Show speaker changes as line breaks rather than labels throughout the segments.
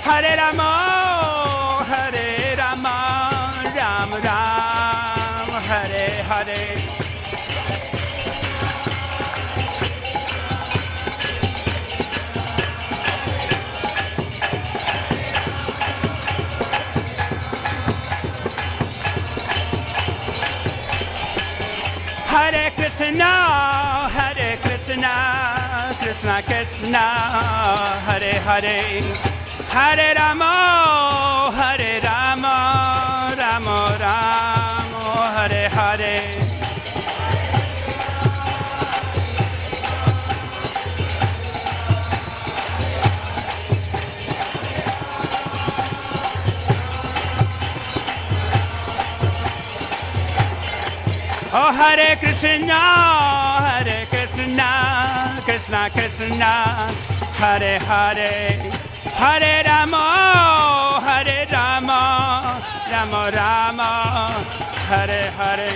Hare Rama, Hare Rama, Rama Rama, Hare Hare. Hare Krishna, Krishna Krishna, Hare Hare, Hare Rama, Rama Rama, Hare Hare. Oh, Hare Krishna, Krishna Krishna, Hare Hare, Hare Rama, Rama Rama, Hare Hare.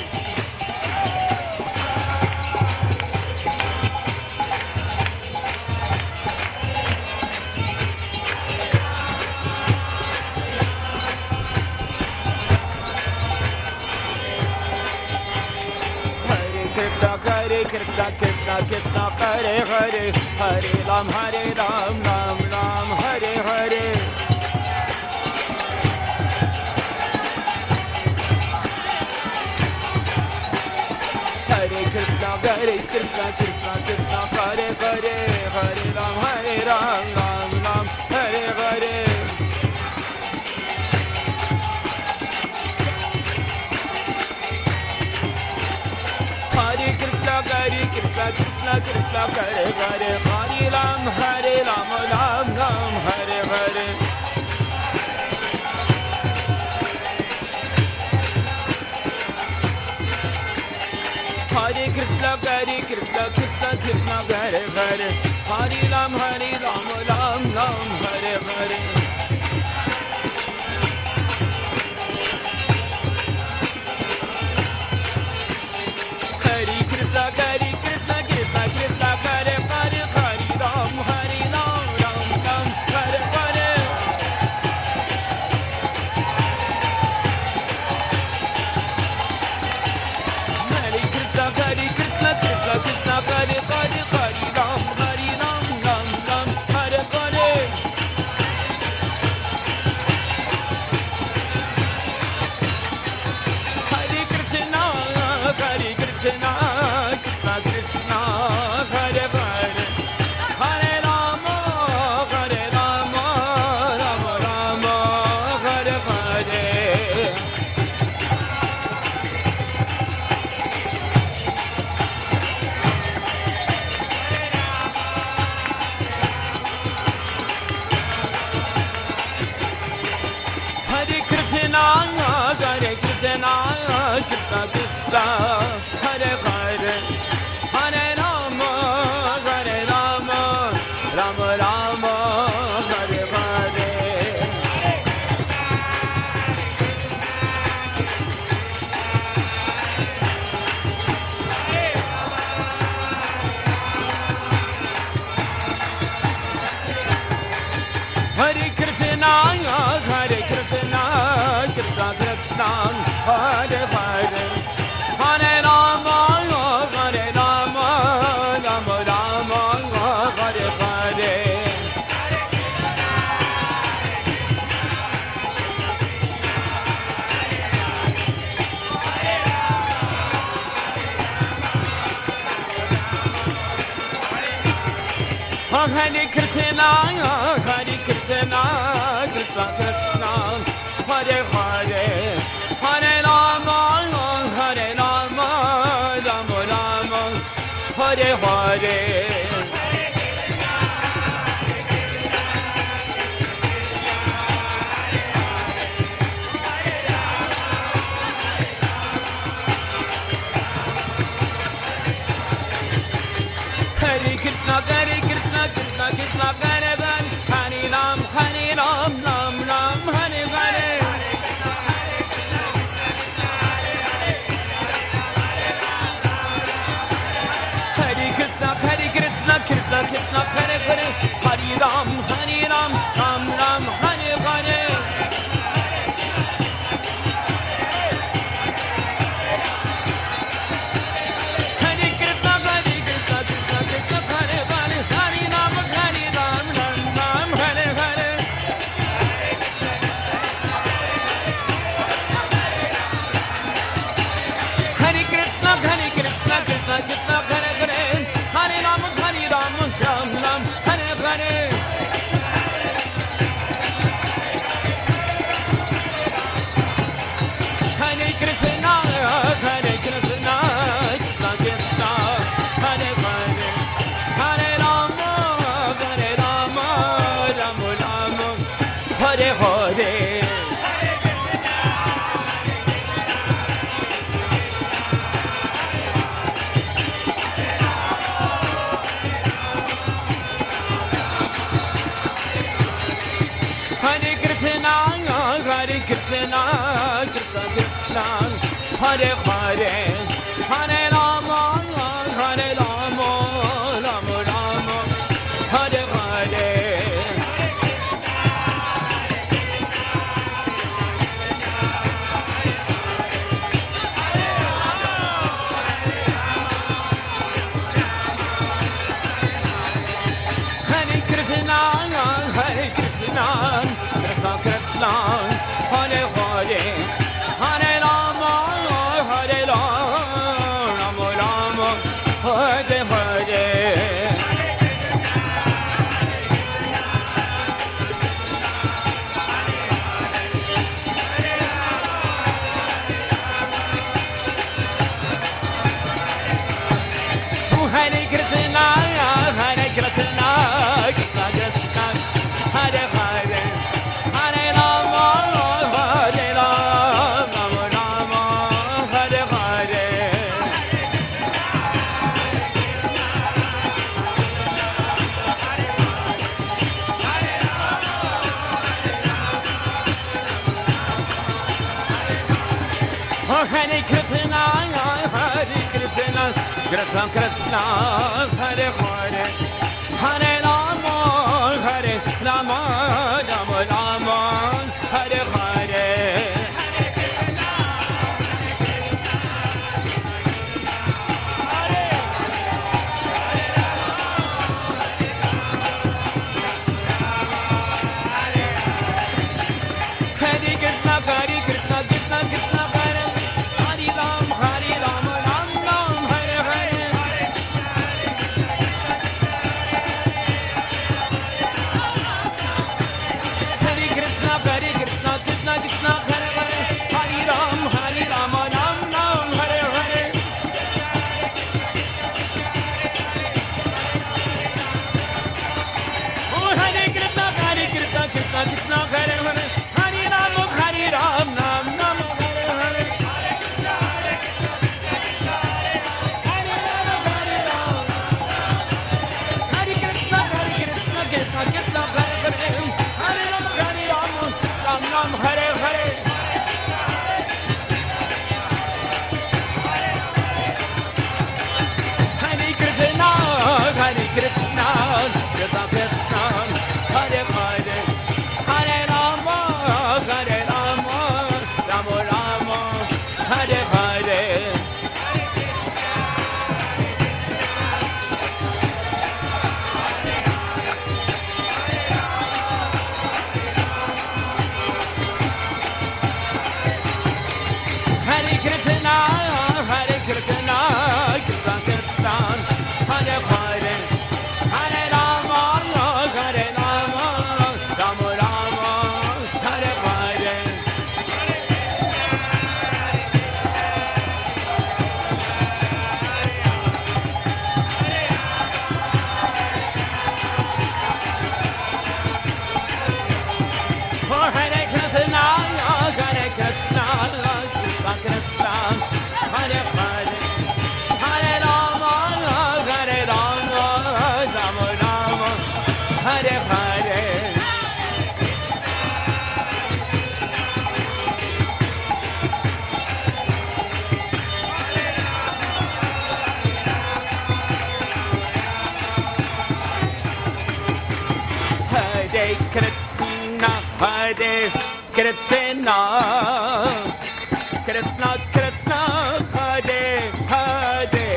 Hare Krishna, Krishna Krishna, Hare Hare, Hare Ram, Ram Ram, Hare Hare. Hare Krishna, Krishna Krishna, Hare Hare, Hare Ram, Ram Ram, Hare Hare. Hare Krishna, Krishna Krishna, Hare Hare, Hare Ram, Ram Ram, Hare Hare. Hare Krishna, Krishna Krishna, Hare Hare, Hare Ram, Ram Ram, Hare Hare. Hare Krishna, Krishna Krishna, Hare Hare, Hare Ram, Ram Ram, Hare Hare. Hare Krishna, Krishna Krishna, Hare Hare, Hare Ram, Ram Ram, Hare Hare. Hare Krishna, Krishna Krishna, Hare Hare, Hare Rama, Rama Rama, Hare Hare. Hare Krishna, Krishna Krishna, Hare Hare, Hare Rama, Rama Rama, Hare Hare. Hare Krishna, Krishna Krishna, Hare Hare, Hare Rama, Rama Rama, Hare Hare. Hare Krishna, Krishna Krishna, Hare Hare, Hare Rama, Rama Rama, Hare Hare. Hare Krishna, Krishna Krishna, Hare Hare, Hare Ram, Ram Ram, Hare Hare. Hare Krishna, Krishna Krishna, Hare Hare, Hare Ram, Ram Ram, Hare Krishna, Krishna Krishna, Hare Hare, Hare Rama, Hare Rama, Rama Rama, Hare Hare. Krishna Krishna, Hare Hare, Hare Rama, Hare Rama, Rama Hare Hare. Hare Krishna, Hare Krishna, Krishna Krishna, Hare Hare, Hare Rama, Hare Rama, Rama Hare Hare. Hare Krishna, Hare Krishna, Krishna Krishna, Hare Hare, Hare Rama, Hare Rama, Rama Rama, Hare Hare. Hare Krishna, Hare Krishna, Krishna Krishna, Hare Ram, Hare Ram, Ram Ram, Hare Hare. Hare Krishna, Hare Krishna, Krishna Krishna, Hare Hare, Hare Ram, Hare Ram, Ram Ram, Hare Hare. Oh, Hare Krishna, Hare Krishna, Krishna Krishna, Hare Hare, Hare Ram, Hare Ram, Ram Ram, Hare Hare. Hare Krishna, Hare Krishna, Krishna Krishna, Hare Hare, Hare Ram, Hare Ram, Ram Ram, Hare Hare. Hare Krishna, Hare Krishna, Krishna Krishna, Hare Hare, Hare Rama, Hare Rama, Rama Rama, Hare Hare. Hare Krishna, Hare Krishna, Krishna Krishna, Hare Hare, Hare Rama, Hare Rama, Rama Rama, Hare Hare. Hare Krishna, Hare Krishna, Krishna Krishna, Hare Hare, Hare Rama, Hare Rama, Rama Rama, Hare Hare. Hare Krishna, Hare Krishna, Krishna Krishna, Hare Hare,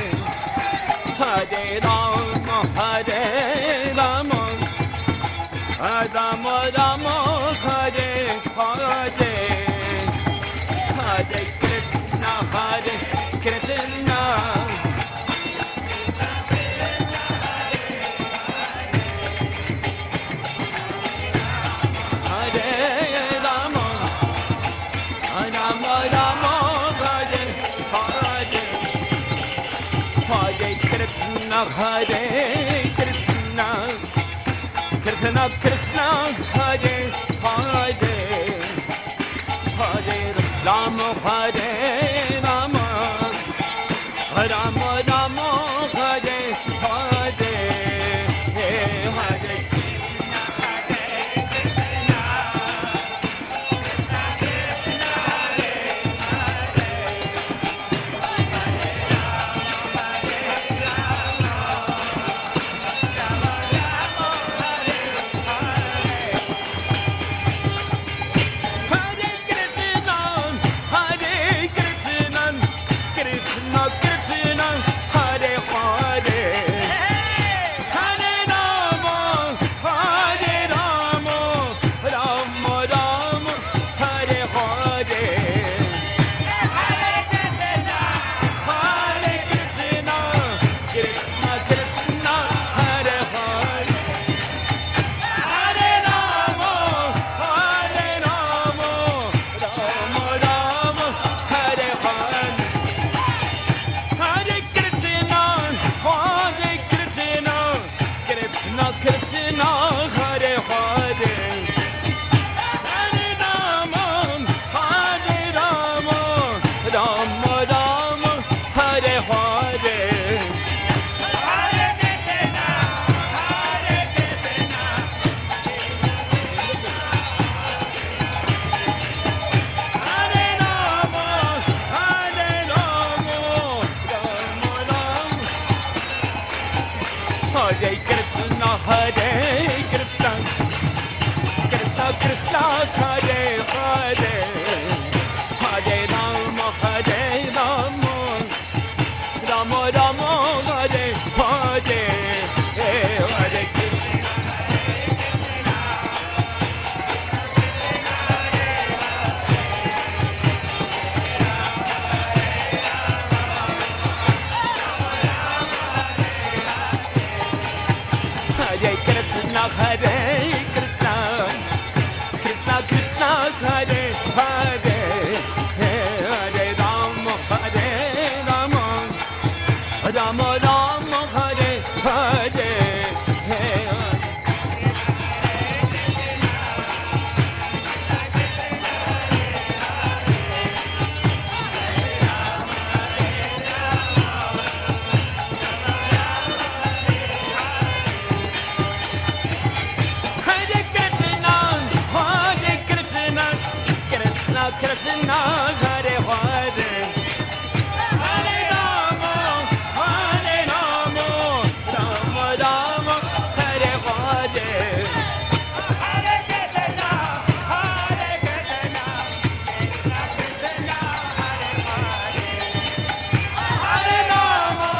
Hare Rama, Hare Rama, Rama Rama, Hare Hare, Hare Krishna, Hare Krishna. Hare Krishna, Krishna Krishna, Hare Hare, Hare Rama, Hare Rama, Rama Rama, Hare Hare, Hare Krishna, Hare Krishna, Krishna Hare Krishna, Krishna Krishna, Hare Hare, Hare Rama, Rama Rama, Hare Hare, Hare Krishna. Hare Krishna, Krishna Krishna, Hare Hare, Hare Rama, Rama Rama, Hare Hare, Krishna, Hare Hare, Hare Rama, Rama Rama, Hare Hare, Hare Krishna, Krishna Krishna, Hare Hare, Hare Rama,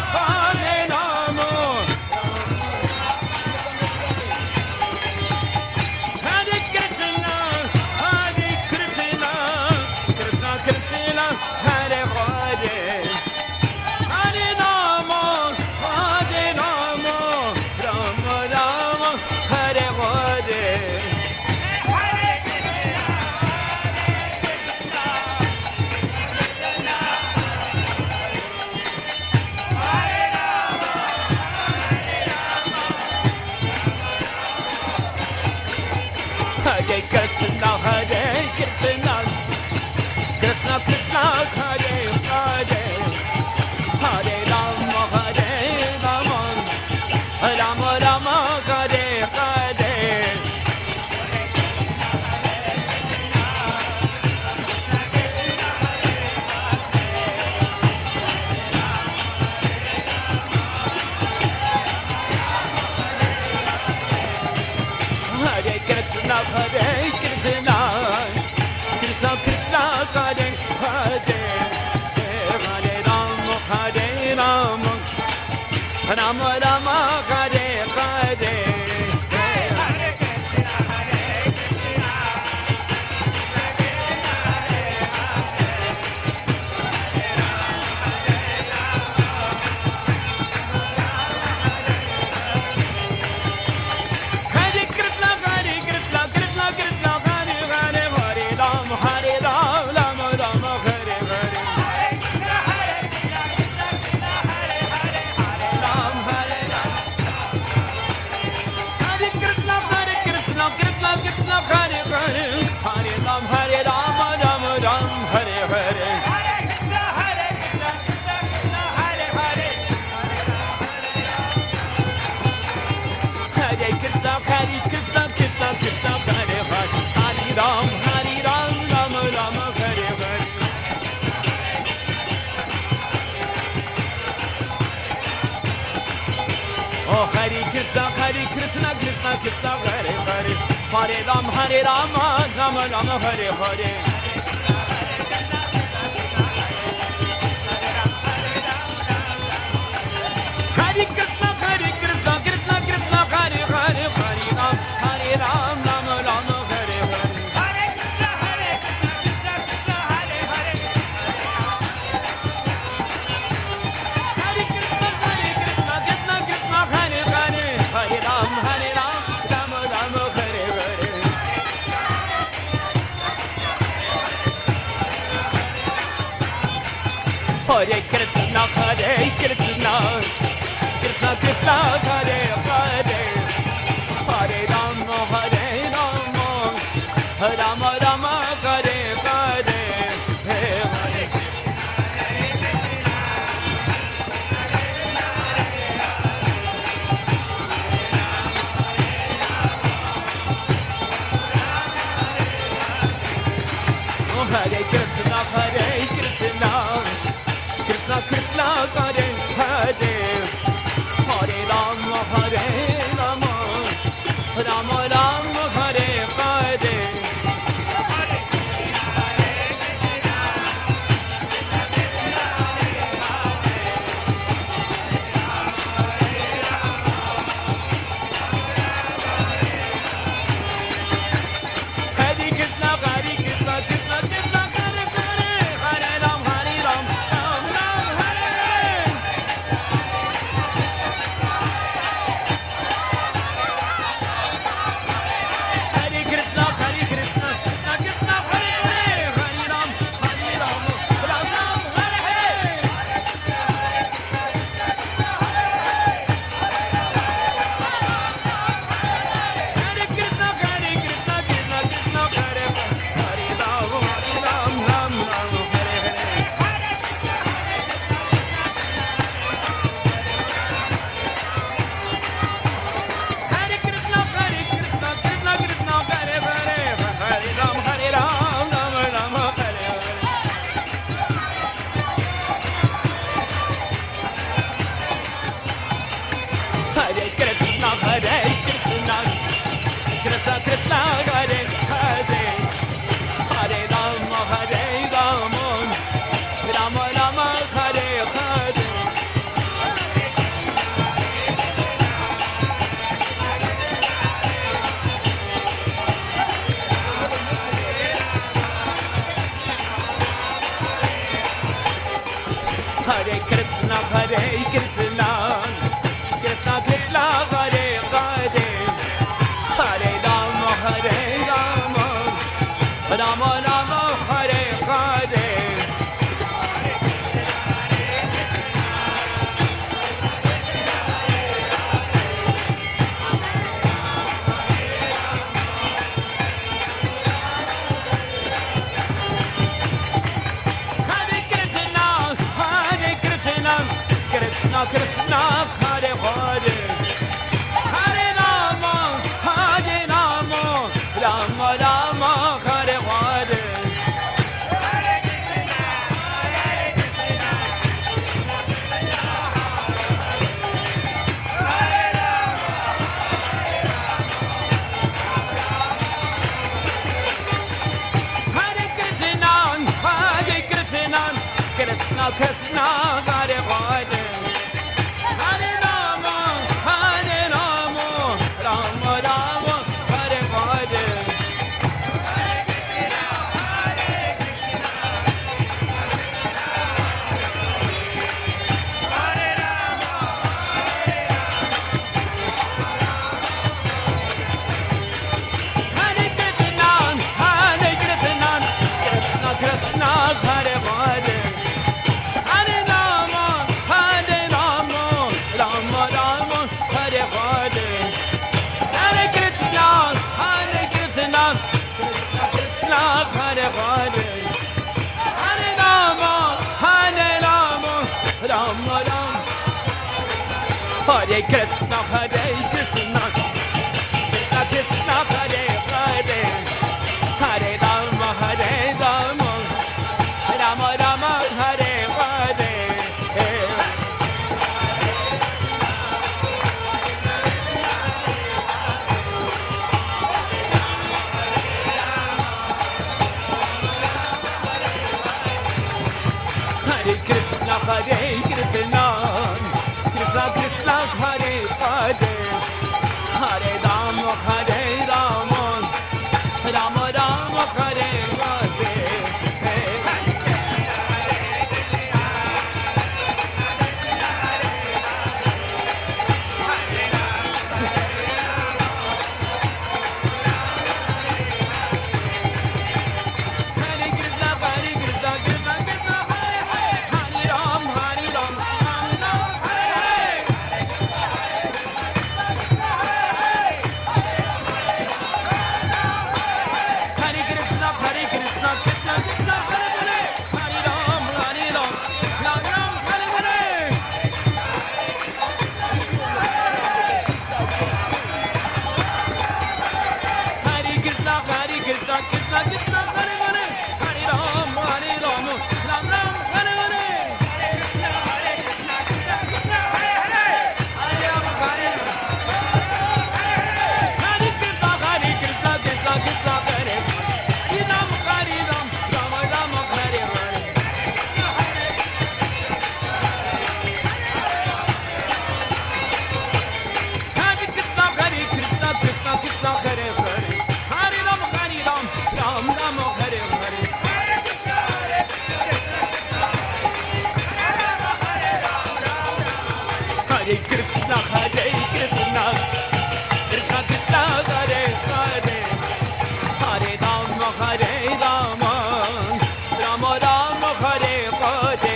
Hare Krishna, Krishna Krishna, Hare Hare, Hare Rama, Rama Rama, Hare Hare, Hare Krishna, Hare Krishna, Krishna Krishna, Hare Hare, Hare Rama, Rama Rama, Hare Hare, Hare Krishna, Krishna Krishna, Hare Hare, Hare Rama, Rama Rama, Hare Hare, Hare Krishna, Krishna Krishna, Hare Hare, Hare Rama, Rama Rama, Hare Hare, Hare Krishna, Hare Rama, Hare Krishna, Krishna Krishna, Hare Hare, Hare Rama, Rama Rama, Hare Hare, Hare Krishna, Krishna, Hare Hare, Hare Krishna, Krishna Krishna, Hare Hare, Hare Rama, Rama Rama, Hare Hare. Oh, Hare Krishna, Krishna Krishna, Hare Hare, Hare Rama, Rama Rama, Hare Hare. Hare Krishna, Krishna Krishna, Hare Hare, Hare Rama, Rama Rama, Hare Hare. Hare Krishna, Krishna Krishna, Hare Hare. Hare Krishna, Krishna Krishna, Hare Hare, Hare Rama, Rama Rama, Hare Hare. Hare Krishna, Krishna Krishna, Hare Hare, Hare Rama, Rama Rama, Hare Hare, Hare Krishna, Krishna Krishna, Hare Hare, Hare Rama, Rama Rama Rama Hare Hare Hare Krishna Krishna Krishna Hare Hare Hare Ram Ram Ram Hare Hare Krishna Krishna Krishna Hare Hare Hare Ram Ram Hare Hare Hare Krishna Krishna Krishna Hare Hare Ram Ram Hare Hare Hare Krishna Krishna Krishna Hare Hare Hare Ram Ram Hare Hare Hare Krishna Krishna Krishna Hare Hare Hare Ram Ram Hare Hare Hare Krishna Krishna Krishna Hare Hare Hare Ram Ram Hare Hare Hare Krishna Krishna Krishna Hare Hare Hare Rama Rama Hare Hare Hare Krishna Krishna Krishna Hare Hare Hare Rama Rama Hare Hare Hare Krishna Krishna Hare Hare Hare Rama Rama Hare Hare Hare Krishna Krishna Hare Hare Hare Rama Rama Hare Krishna Krishna Krishna Hare Hare Hare Rama Rama Hare Hare Hare Krishna Krishna Krishna Hare Hare Krishna Hare Hare Hare Ram Ram Ram Hare Hare Hare Krishna Krishna Krishna Hare Hare Hare Rama Rama Rama Hare Hare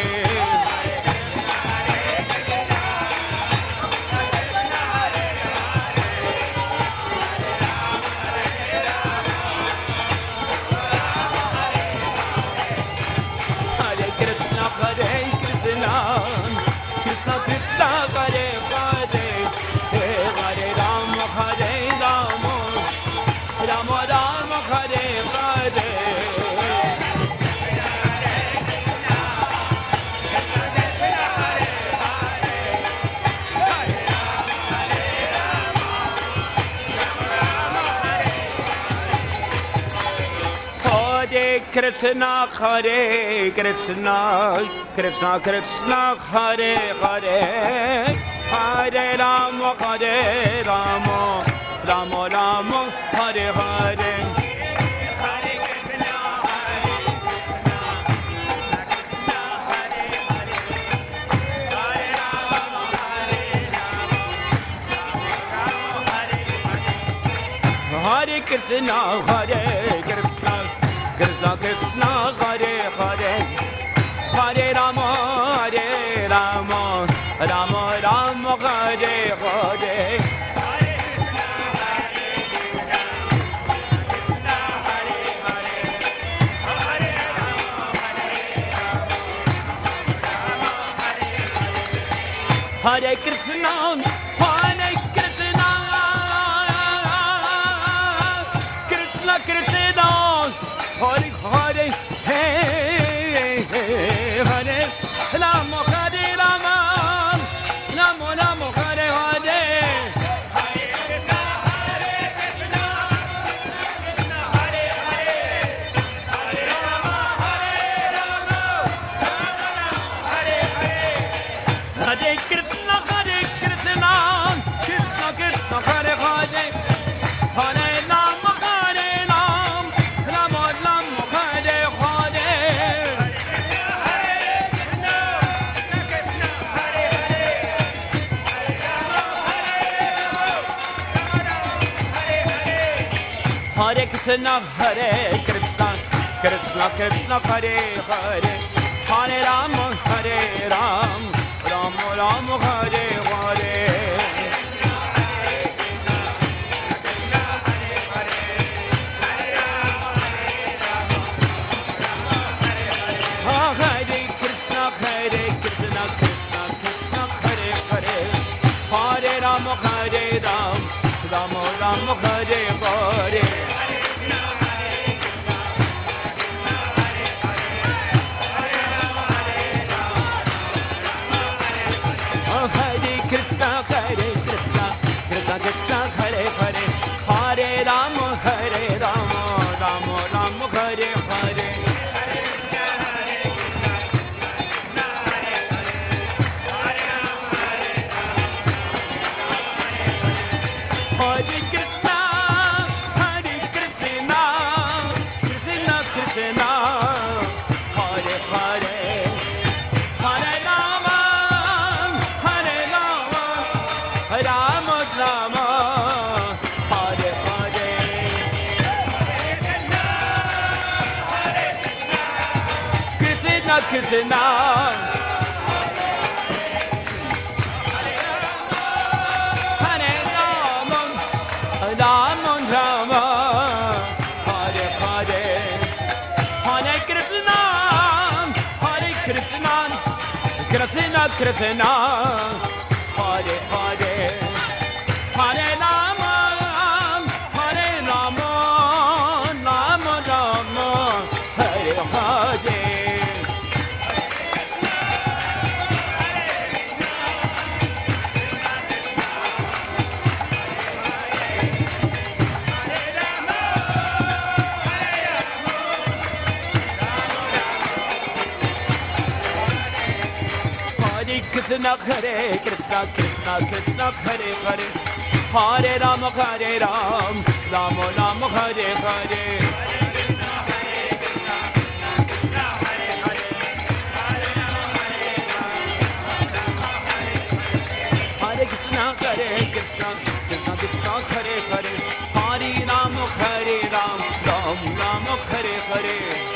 Hare Krishna Krishna Krishna Hare Hare Hare Rama Rama Rama Hare Hare Krishna Hare Krishna Krishna Krishna Hare Hare Hare Rama Rama Rama Hare Hare Hare Krishna Hare Krishna Krishna Krishna Hare Hare Hare Rama Rama Rama Hare Hare Hare Krishna Krishna Krishna Hare Hare Hare Rama Rama Rama Hare Hare Hare Krishna Krishna Hare Hare Hare Rama Rama Hare Hare Hare Krishna Krishna Krishna Hare Hare Hare Rama Rama Hare Hare Hare Krishna Krishna Krishna Hare Hare Hare Rama Rama Hare Hare Hare Krishna Krishna Krishna Hare Hare Hare Rama Rama Hare Hare Hare Krishna Krishna Krishna Hare Hare Hare Rama Rama Hare Hare Hare Krishna Krishna Krishna Hare Hare Hare Rama Rama Rama Hare Hare Krishna Krishna Hare Rama Rama Rama Hare Hare Hare Krishna Krishna Krishna Hare Hare Hare Rama Rama Rama Hare Hare Krishna Hare Krishna Krishna Krishna Hare Hare Hare Ram, Ram Ram, Hare Hare. Hare Krishna, Hare Krishna, Krishna Krishna, Hare Hare. Hare Ram, Ram Ram, Hare Hare.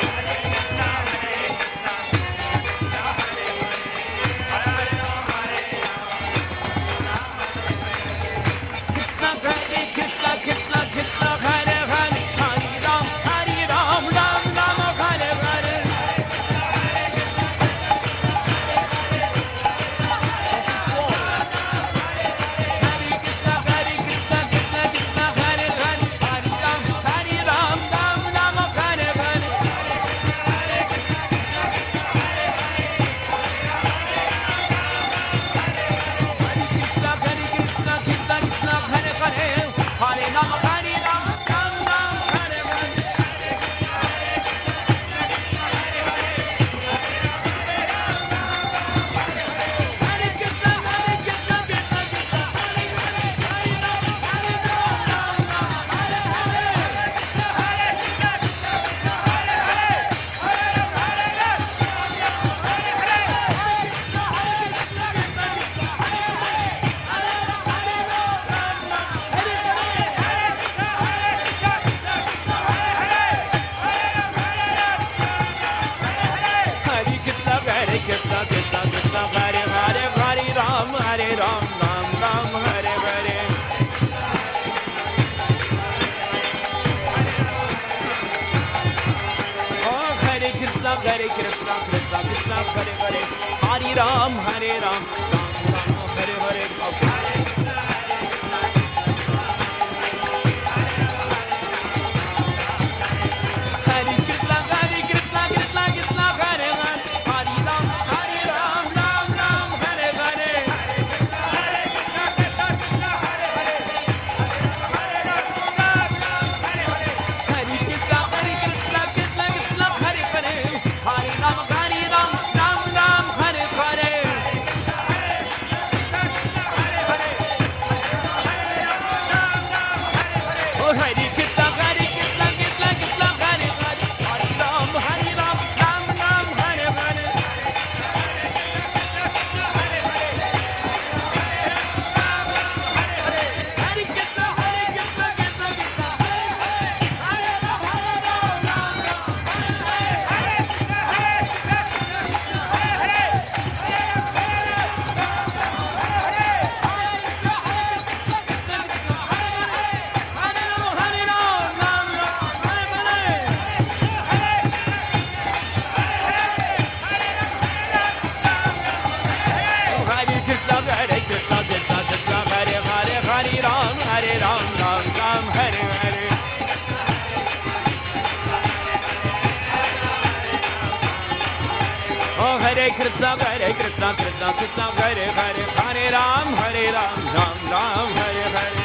Krishna, Hare Krishna, Krishna Krishna, Hare Hare, Hare Ram, Ram Ram, Hare Hare.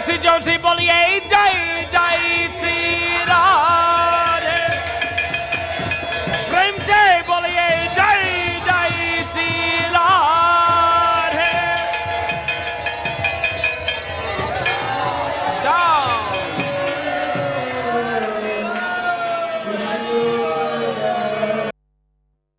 Joshi बोलिए जय